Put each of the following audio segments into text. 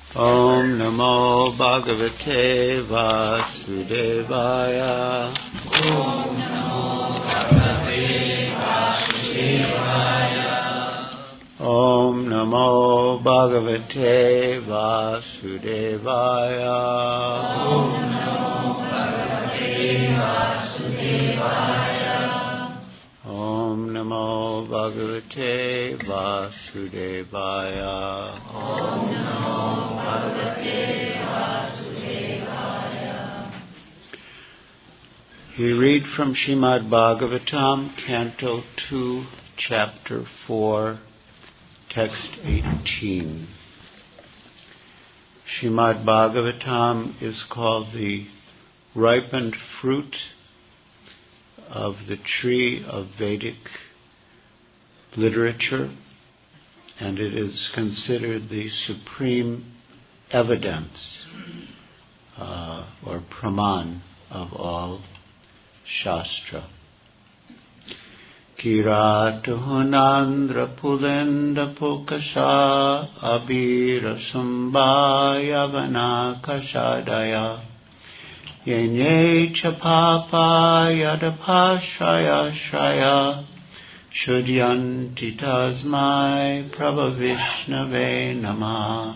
Om Namo Bhagavate Vasudevaya. Om Namo Bhagavate Vasudevaya. Om Namo Bhagavate Vasudevaya. Om Namo Bhagavate Vasudevaya. Om Namo Bhagavate Vasudevaya. Om Namo Bhagavate Vasudevaya. We read from Srimad Bhagavatam, Canto 2, Chapter 4, Text 18. Srimad Bhagavatam is called the ripened fruit of the tree of Vedic literature, and it is considered the supreme evidence or praman of all Shastra. Kiratuhunandra pulenda pukasha abira sumbaya vanakashadaya yenye chapapa yadapashaya shraya shudyanti tasmai prabhavishnave namah.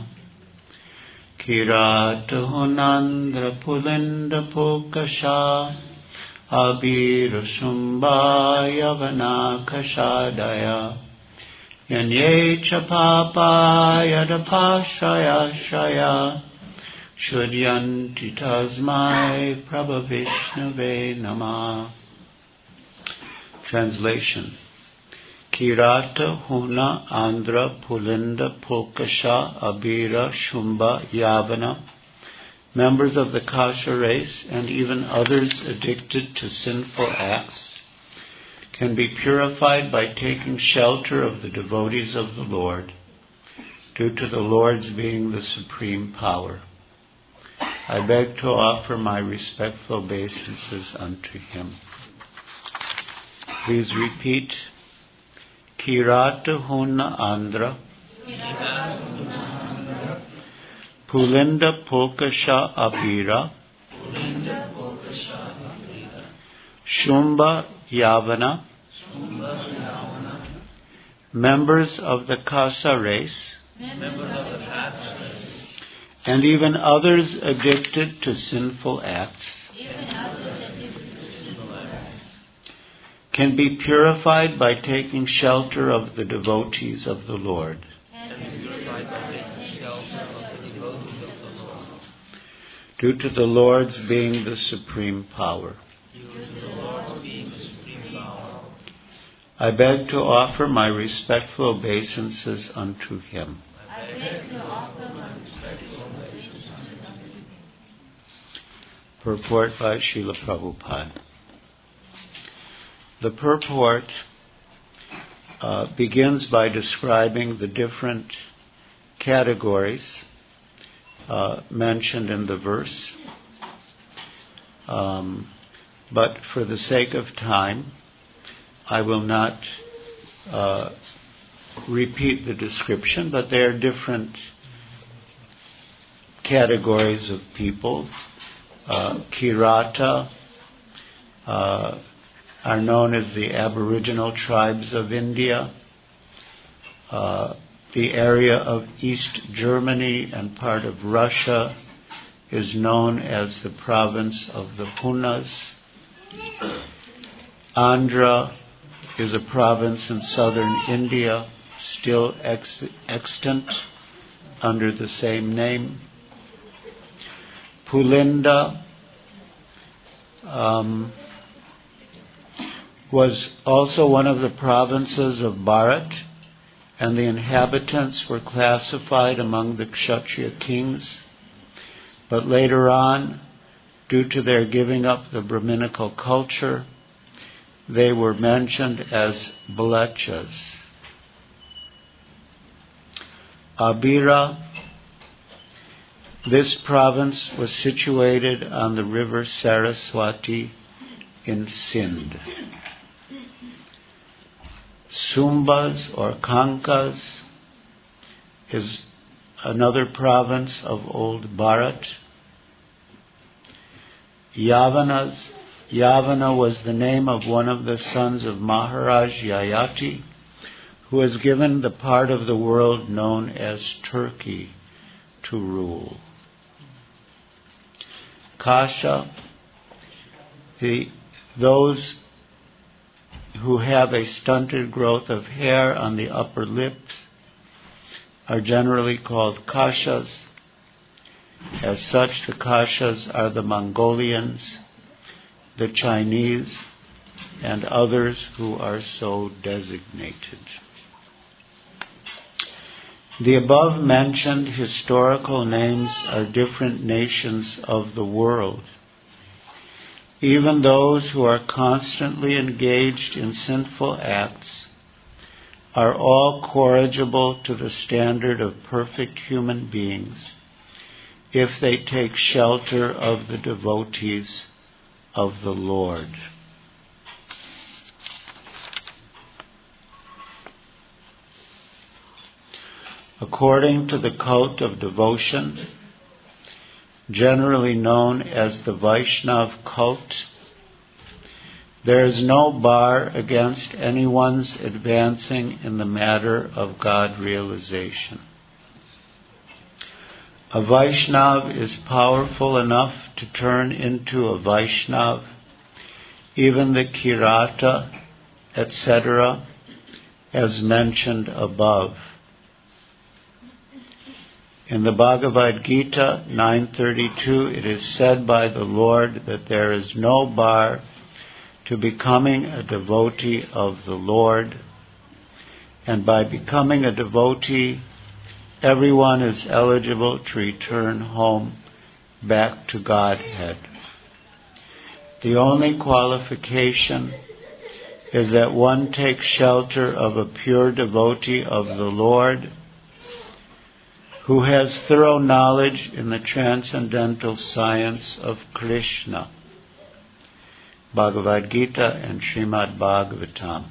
Kiratuhunandra pulenda pukasha abira sumbaya vanakashadaya yanye chapapa yadapashaya shraya shudyanti tasmai prabhavishnave namah. Translation. Kirata huna andhra pulinda pulkasha abira shumba yavana, members of the Kasha race and even others addicted to sinful acts, can be purified by taking shelter of the devotees of the Lord, due to the Lord's being the supreme power. I beg to offer my respectful obeisances unto Him. Please repeat. Kirata huna andhra pulinda pulkasha abira shumba yavana, members of the Kasa race and even others addicted to sinful acts, can be purified by taking shelter of the devotees of the Lord. Due to the Lord's being the supreme power. I beg to offer my respectful obeisances unto Him. Purport by Srila Prabhupada. The purport begins by describing the different categories mentioned in the verse. But for the sake of time, I will not repeat the description, but there are different categories of people. Kirata are known as the Aboriginal tribes of India. The area of East Germany and part of Russia is known as the province of the Hunas. Andhra is a province in southern India, still extant under the same name. Pulinda was also one of the provinces of Bharat, and the inhabitants were classified among the Kshatriya kings. But later on, due to their giving up the Brahminical culture, they were mentioned as Mlechas. Abira, this province was situated on the river Saraswati in Sindh. Sumbas or Kankas is another province of old Bharat. Yavana was the name of one of the sons of Maharaj Yayati, who was given the part of the world known as Turkey to rule. Kasha, those who have a stunted growth of hair on the upper lips are generally called Kashas. As such, the Kashas are the Mongolians, the Chinese, and others who are so designated. The above-mentioned historical names are different nations of the world. Even those who are constantly engaged in sinful acts are all corrigible to the standard of perfect human beings if they take shelter of the devotees of the Lord. According to the cult of devotion, generally known as the Vaishnav cult, there is no bar against anyone's advancing in the matter of God realization. A Vaishnav is powerful enough to turn into a Vaishnav, even the Kirata, etc., as mentioned above. In the Bhagavad Gita 9:32, it is said by the Lord that there is no bar to becoming a devotee of the Lord, and by becoming a devotee, everyone is eligible to return home back to Godhead. The only qualification is that one takes shelter of a pure devotee of the Lord who has thorough knowledge in the transcendental science of Krishna. Bhagavad Gita and Srimad Bhagavatam.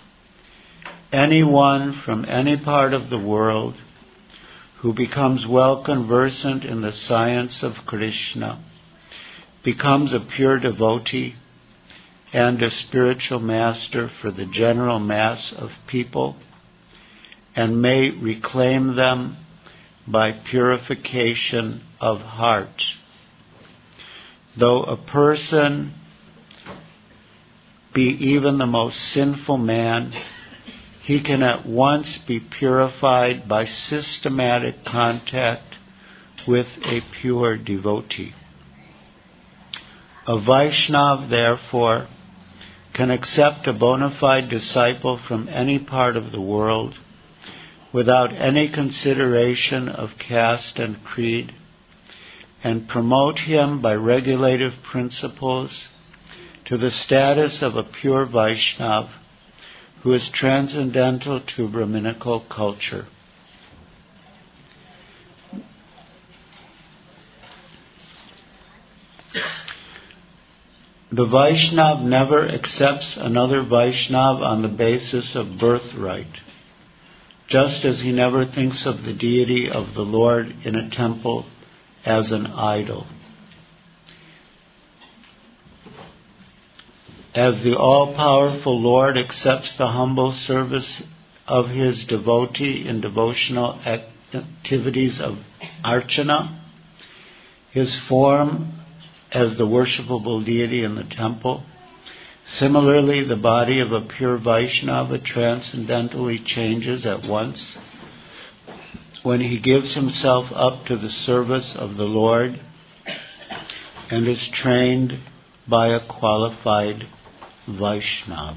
Anyone from any part of the world who becomes well conversant in the science of Krishna becomes a pure devotee and a spiritual master for the general mass of people, and may reclaim them by purification of heart. Though a person be even the most sinful man, he can at once be purified by systematic contact with a pure devotee. A Vaishnav, therefore, can accept a bona fide disciple from any part of the world without any consideration of caste and creed, and promote him by regulative principles to the status of a pure Vaishnav who is transcendental to Brahminical culture. The Vaishnav never accepts another Vaishnav on the basis of birthright, just as he never thinks of the deity of the Lord in a temple as an idol. As the all-powerful Lord accepts the humble service of his devotee in devotional activities of archana, his form as the worshipable deity in the temple, similarly the body of a pure Vaishnava transcendentally changes at once when he gives himself up to the service of the Lord and is trained by a qualified Vaishnav.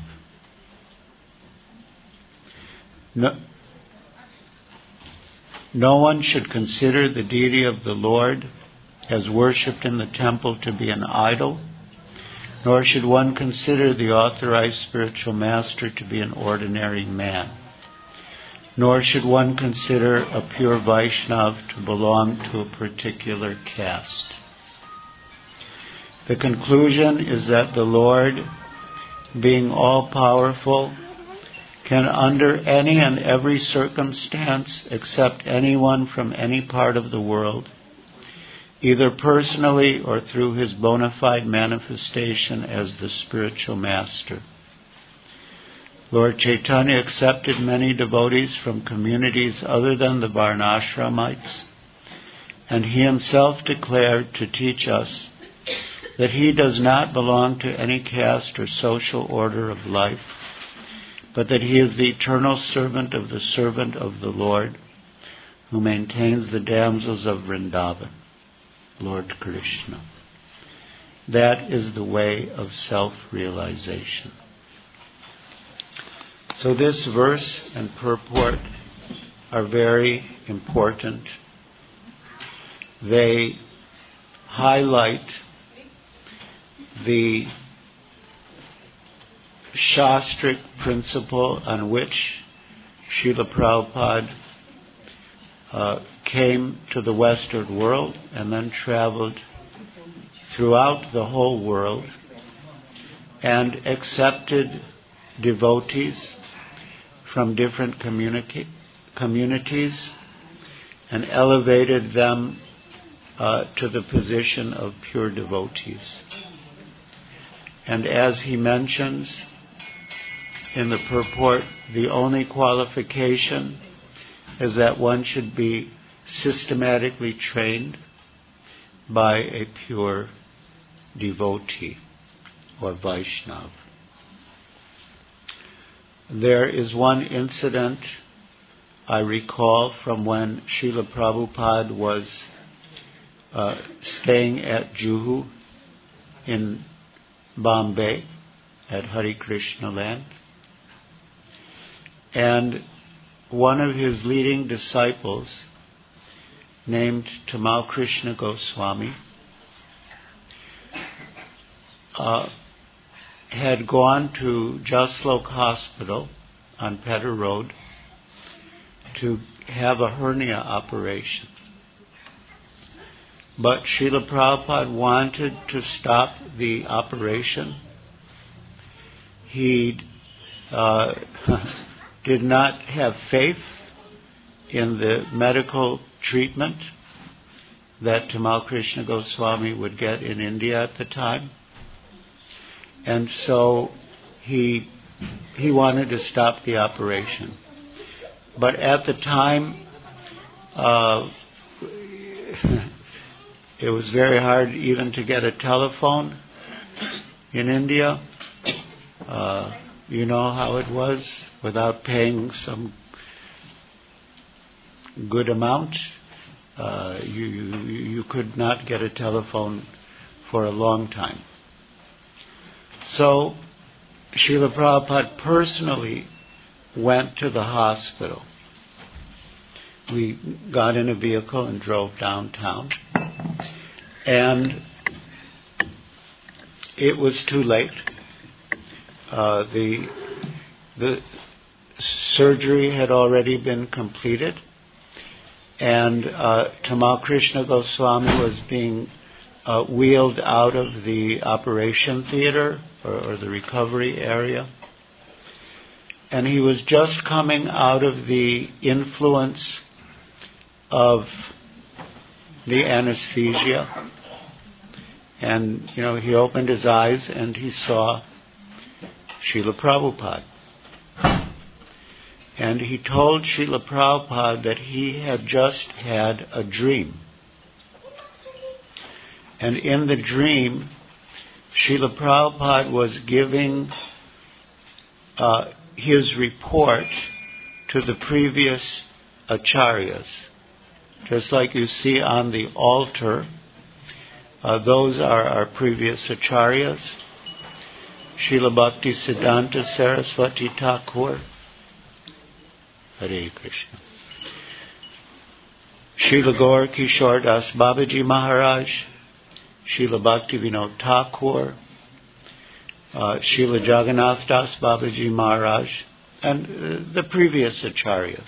No one should consider the deity of the Lord as worshipped in the temple to be an idol, nor should one consider the authorized spiritual master to be an ordinary man, nor should one consider a pure Vaishnav to belong to a particular caste. The conclusion is that the Lord, being all-powerful, can under any and every circumstance accept anyone from any part of the world, either personally or through his bona fide manifestation as the spiritual master. Lord Chaitanya accepted many devotees from communities other than the Varnashramites, and he himself declared to teach us that he does not belong to any caste or social order of life, but that he is the eternal servant of the Lord, who maintains the damsels of Vrindavan, Lord Krishna. That is the way of self-realization. So this verse and purport are very important. They highlight the Shastric principle on which Srila Prabhupada came to the Western world and then traveled throughout the whole world and accepted devotees from different communities and elevated them to the position of pure devotees. And as he mentions in the purport, the only qualification is that one should be systematically trained by a pure devotee or Vaishnava. There is one incident I recall from when Srila Prabhupada was staying at Juhu in Bombay at Hare Krishna land. And one of his leading disciples, named Tamal Krishna Goswami, had gone to Jaslok Hospital on Pedder Road to have a hernia operation. But Srila Prabhupada wanted to stop the operation. He did not have faith in the medical treatment that Tamal Krishna Goswami would get in India at the time. And so he wanted to stop the operation. But at the time, it was very hard even to get a telephone in India. You know how it was, without paying some good amount. You could not get a telephone for a long time. So Srila Prabhupada personally went to the hospital. We got in a vehicle and drove downtown. And it was too late. The surgery had already been completed. And Tamal Krishna Goswami was being wheeled out of the operation theater or the recovery area. And he was just coming out of the influence of the anesthesia. And, he opened his eyes and he saw Srila Prabhupada. And he told Srila Prabhupada that he had just had a dream. And in the dream, Srila Prabhupada was giving his report to the previous acharyas. Just like you see on the altar, those are our previous acharyas. Srila Bhakti Siddhanta Saraswati Thakur. Hare Krishna. Srila Gaur Kishore Das Babaji Maharaj. Srila Bhakti Vinod Thakur, Srila Jagannath Das Babaji Maharaj, and the previous acharyas.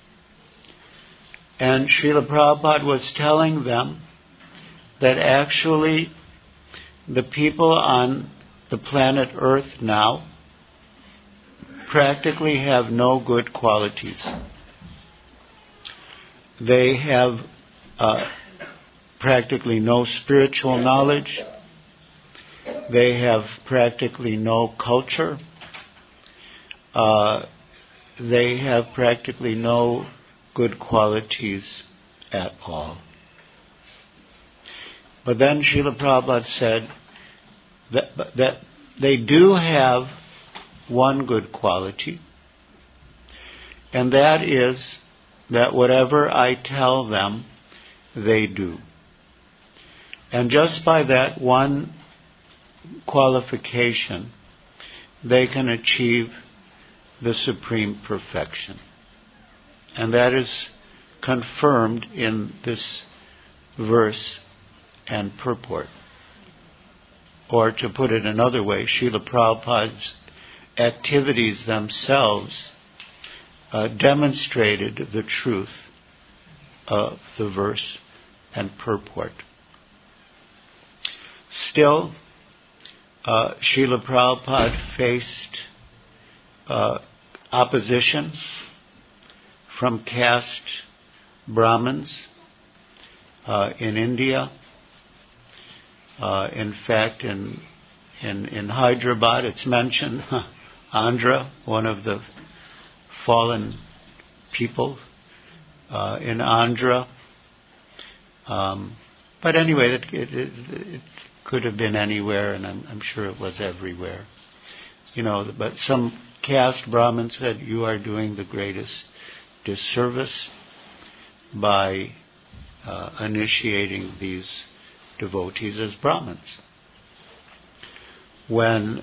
And Srila Prabhupada was telling them that actually the people on the planet Earth now practically have no good qualities. They have practically no spiritual knowledge. They have practically no culture. They have practically no good qualities at all. But then Srila Prabhupada said that they do have one good quality, and that is that whatever I tell them, they do. And just by that one qualification, they can achieve the supreme perfection. And that is confirmed in this verse and purport. Or to put it another way, Srila Prabhupada's activities themselves demonstrated the truth of the verse and purport. Still, Srila Prabhupada faced opposition from caste Brahmins in India. In fact, in Hyderabad, it's mentioned, Andhra, one of the fallen people in Andhra. But anyway, it could have been anywhere, and I'm sure it was everywhere. But some caste Brahmin said, you are doing the greatest disservice by initiating these devotees as Brahmins. When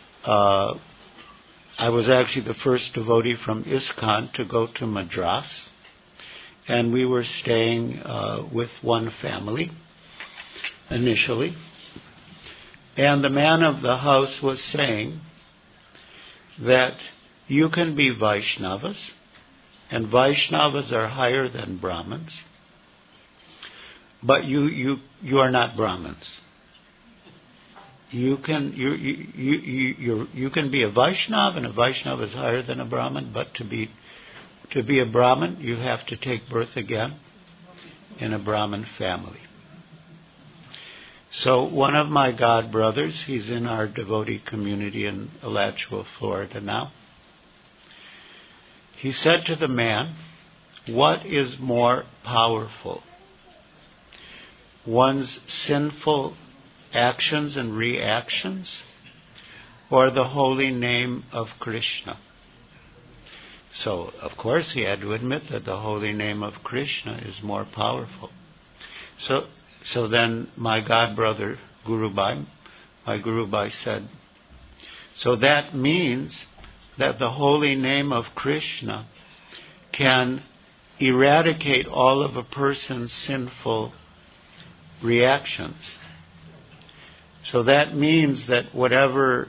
I was actually the first devotee from ISKCON to go to Madras, and we were staying with one family initially, and the man of the house was saying that you can be Vaishnavas, and Vaishnavas are higher than Brahmins, but you are not Brahmins. You can be a Vaishnava, and a Vaishnava is higher than a Brahmin, but to be a Brahmin, you have to take birth again in a Brahmin family. So one of my god brothers, he's in our devotee community in Alachua, Florida now, he said to the man, what is more powerful? One's sinful actions and reactions, or the holy name of Krishna? So, of course, he had to admit that the holy name of Krishna is more powerful. So then my god brother, my Gurubai said, so that means that the holy name of Krishna can eradicate all of a person's sinful reactions. So that means that whatever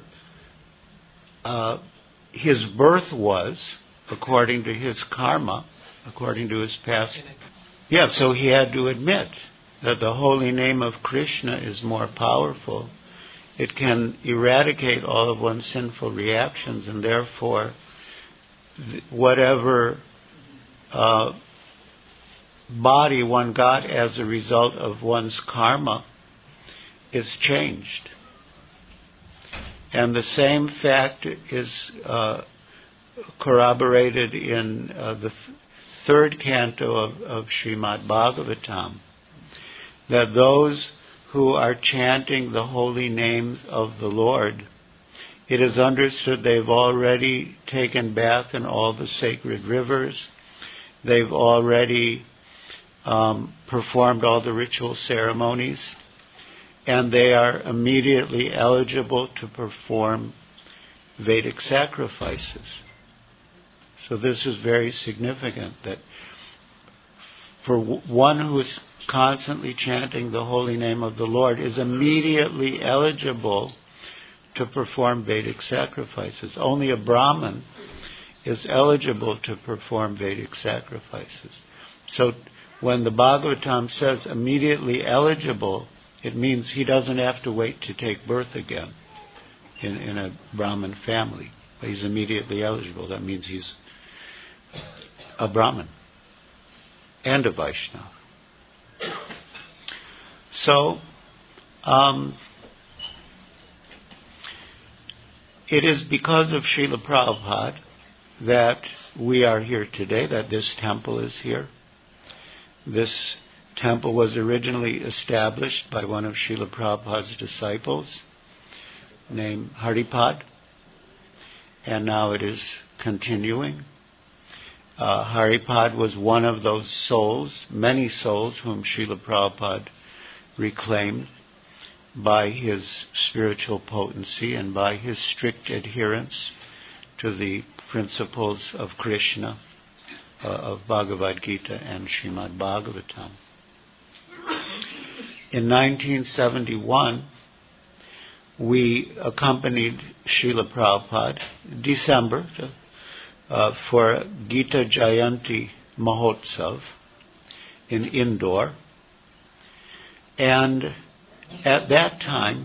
his birth was, according to his karma, according to his past... so he had to admit that the holy name of Krishna is more powerful. It can eradicate all of one's sinful reactions, and therefore whatever body one got as a result of one's karma is changed. And the same fact is corroborated in the third canto of Srimad Bhagavatam, that those who are chanting the holy name of the Lord, it is understood they've already taken bath in all the sacred rivers, they've already performed all the ritual ceremonies, and they are immediately eligible to perform Vedic sacrifices. So this is very significant, that for one who is constantly chanting the holy name of the Lord is immediately eligible to perform Vedic sacrifices. Only a Brahmin is eligible to perform Vedic sacrifices. So when the Bhagavatam says immediately eligible, it means he doesn't have to wait to take birth again in a Brahmin family. he's immediately eligible. That means he's a Brahmin and a Vaishnava. So, it is because of Srila Prabhupada that we are here today, that this temple is here. This temple was originally established by one of Srila Prabhupada's disciples named Haripad, and now it is continuing. Haripad was one of those souls, many souls, whom Srila Prabhupada reclaimed by his spiritual potency and by his strict adherence to the principles of Krishna, of Bhagavad Gita and Srimad Bhagavatam. In 1971, we accompanied Srila Prabhupada, December, for Gita Jayanti Mahotsav in Indore. And at that time,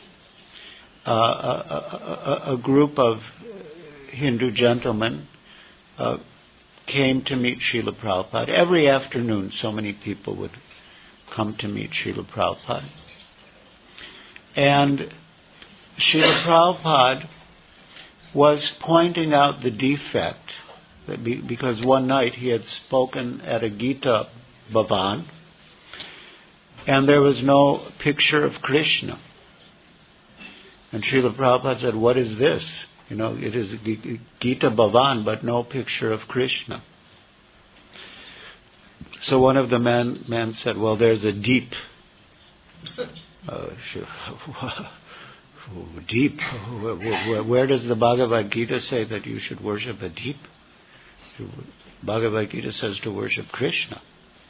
a group of Hindu gentlemen came to meet Srila Prabhupada. Every afternoon, so many people would come to meet Srila Prabhupada. And Srila Prabhupada was pointing out the defect, that because one night he had spoken at a Gita Bhavan, and there was no picture of Krishna. And Srila Prabhupada said, "What is this? It is Gita Bhavan, but no picture of Krishna." So one of the men said, "Well, there's a deep." Deep? Where does the Bhagavad Gita say that you should worship a deep? Bhagavad Gita says to worship Krishna.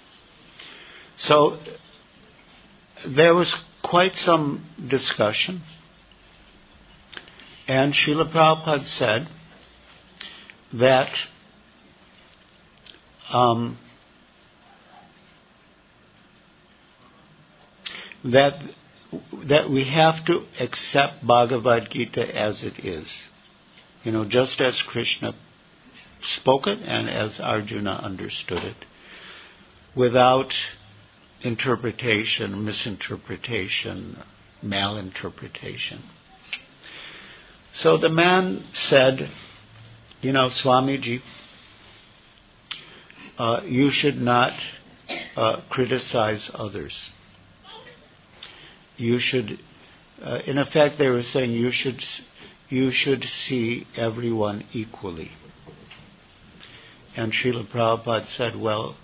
So there was quite some discussion, and Srila Prabhupada said that that we have to accept Bhagavad Gita as it is. Just as Krishna spoke it and as Arjuna understood it, without interpretation, misinterpretation, malinterpretation. So the man said, Swamiji, you should not criticize others. You should, in effect, they were saying you should see everyone equally. And Srila Prabhupada said, well,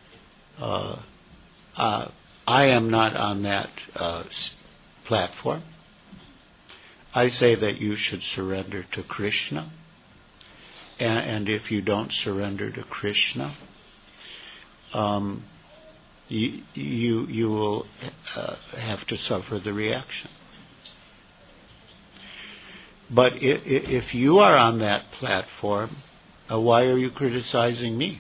I am not on that platform. I say that you should surrender to Krishna, and if you don't surrender to Krishna, you will have to suffer the reaction. But if you are on that platform, why are you criticizing me?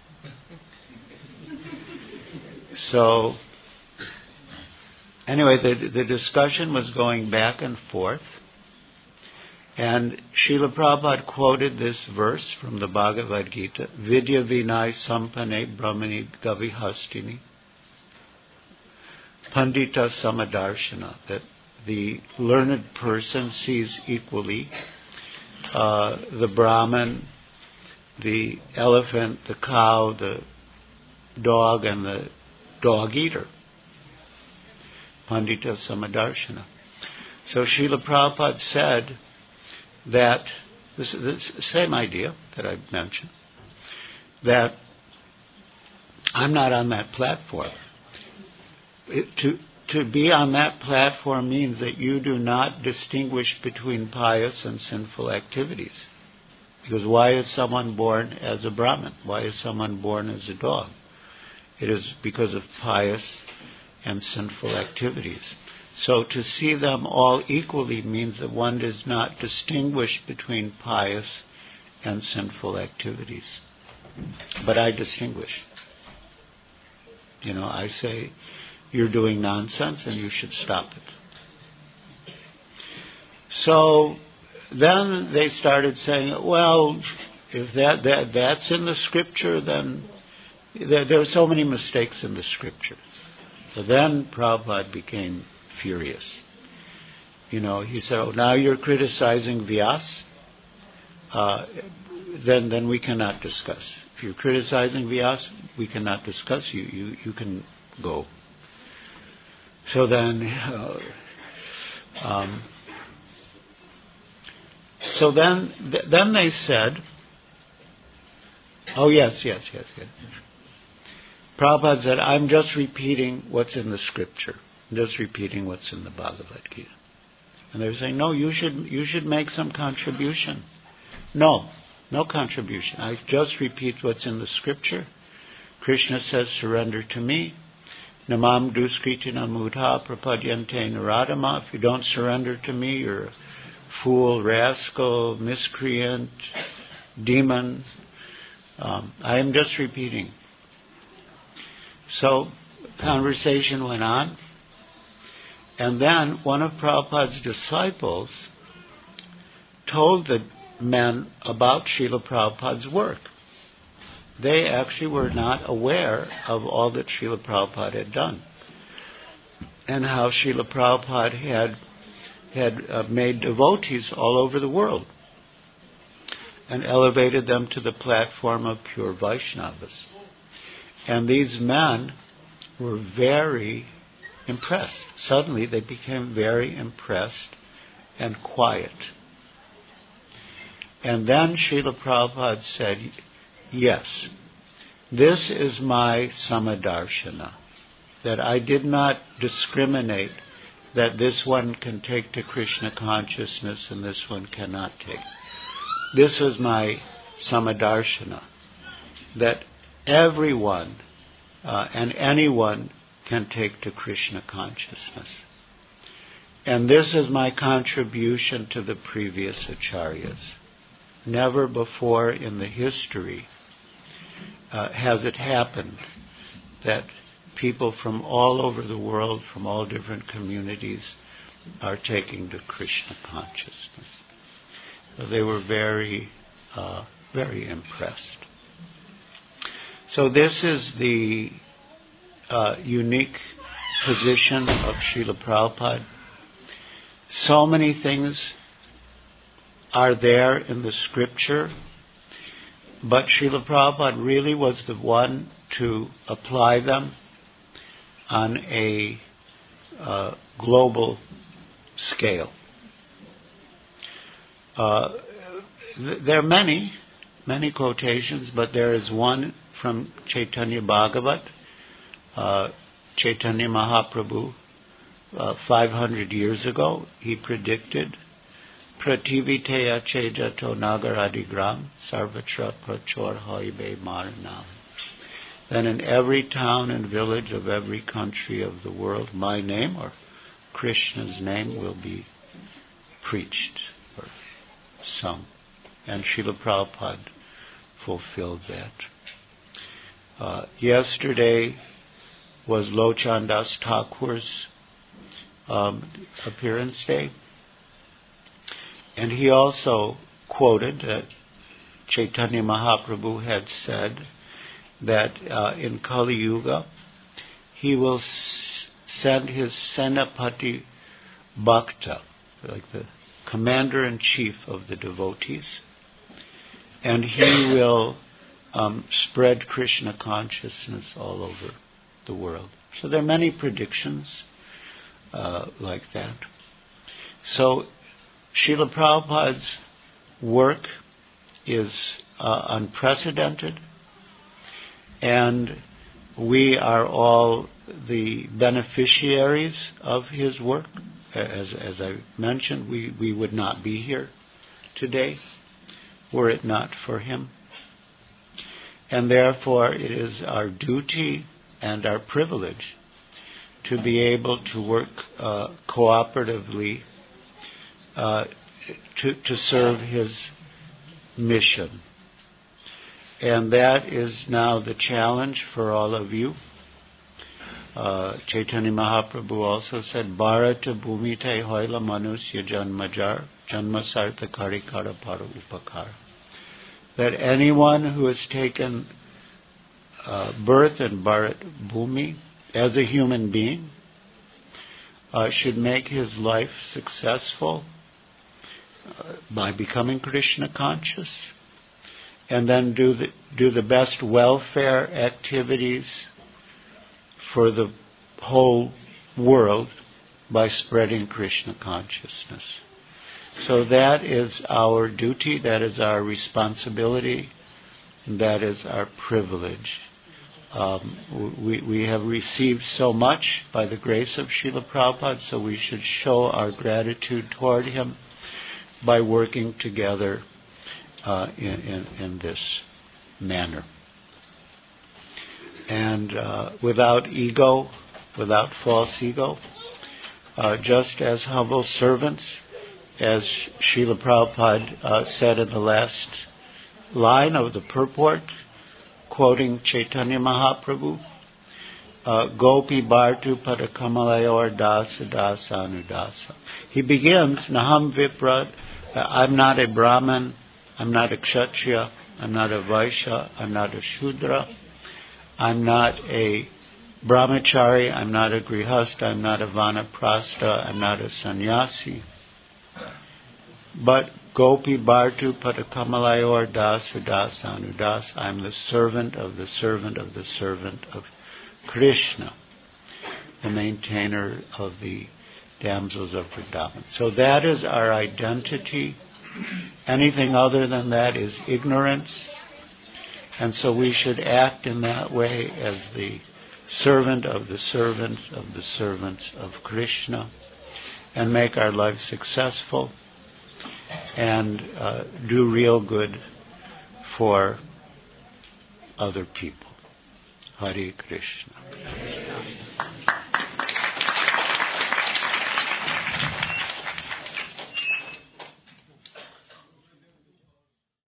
So, anyway, the discussion was going back and forth, and Srila Prabhupada quoted this verse from the Bhagavad Gita, Vidya Vinay Sampane Brahmani Gavihastini Pandita Samadarshana, that the learned person sees equally the Brahman, the elephant, the cow, the dog, and the dog eater. Pandita Samadarshana. So Srila Prabhupada said that, this is the same idea that I mentioned, that I'm not on that platform. To be on that platform means that you do not distinguish between pious and sinful activities. Because why is someone born as a Brahmin? Why is someone born as a dog? It is because of pious and sinful activities. So to see them all equally means that one does not distinguish between pious and sinful activities. But I distinguish. I say, you're doing nonsense and you should stop it. So then they started saying, well, if that's in the scripture, then there are so many mistakes in the scripture. So then Prabhupada became furious. He said, oh, now you're criticizing Vyas? Then we cannot discuss. If you're criticizing Vyas, we cannot discuss. You can go. So then they said, oh yes. Prabhupada said, I'm just repeating what's in the scripture. I'm just repeating what's in the Bhagavad Gita. And they were saying, no, you should make some contribution. No contribution. I just repeat what's in the scripture. Krishna says, surrender to me. Namam duskritina mudha prapadyante naradama. If you don't surrender to me, you're a fool, rascal, miscreant, demon. I am just repeating. So conversation went on. And then one of Prabhupada's disciples told the men about Srila Prabhupada's work. They actually were not aware of all that Srila Prabhupada had done, and how Srila Prabhupada had made devotees all over the world and elevated them to the platform of pure Vaishnavas. And these men were very impressed. Suddenly they became very impressed and quiet. And then Srila Prabhupada said, yes, this is my samadarshana, that I did not discriminate that this one can take to Krishna consciousness and this one cannot take. This was my samadarshana, that everyone and anyone can take to Krishna consciousness. And this is my contribution to the previous acharyas. Never before in the history has it happened that people from all over the world, from all different communities, are taking to Krishna consciousness. So they were very, very impressed. So this is the unique position of Srila Prabhupada. So many things are there in the scripture, but Srila Prabhupada really was the one to apply them on a global scale. There are many quotations, but there is one from Chaitanya Bhagavat, Chaitanya Mahaprabhu, 500 years ago. He predicted, Prativiteya chejato nagaradigram sarvatra prachor hoibe maranam. Then in every town and village of every country of the world, my name or Krishna's name will be preached or sung. And Srila Prabhupada fulfilled that. Yesterday was Lochandas Thakur's appearance day. And he also quoted that Chaitanya Mahaprabhu had said that in Kali Yuga he will send his Senapati Bhakta, like the commander-in-chief of the devotees, and he will spread Krishna consciousness all over the world. So there are many predictions like that. So Srila Prabhupada's work is unprecedented, and we are all the beneficiaries of his work. As I mentioned, we would not be here today were it not for him. And therefore it is our duty and our privilege to be able to work cooperatively to serve his mission. And that is now the challenge for all of you. Chaitanya Mahaprabhu also said, Bharata bhumite hoila manusya janmajar, janma sartha karikara para upakar. That anyone who has taken birth in Bharat Bhumi as a human being should make his life successful by becoming Krishna conscious, and then do the best welfare activities for the whole world by spreading Krishna consciousness. So that is our duty, that is our responsibility, and that is our privilege. We have received so much by the grace of Srila Prabhupada, so we should show our gratitude toward him by working together in this manner. And without ego, without false ego, just as humble servants, as Srila Prabhupada said in the last line of the purport, quoting Chaitanya Mahaprabhu, Gopi Bhartu Padakamalayor Dasa Dasa Anudasa. He begins, Naham Vipra, I'm not a Brahmin, I'm not a Kshatriya, I'm not a Vaishya, I'm not a Shudra, I'm not a Brahmachari, I'm not a Grihastha, I'm not a Vanaprastha, I'm not a Sannyasi. But Gopi Bhartu Padakamalayor Dasa Dasa Anudas, I'm the servant of the servant of the servant of Krishna, the maintainer of the damsels of Vrindavan. So that is our identity. Anything other than that is ignorance. And so we should act in that way as the servant of the servants of the servants of Krishna, and make our life successful and do real good for other people. Hare Krishna.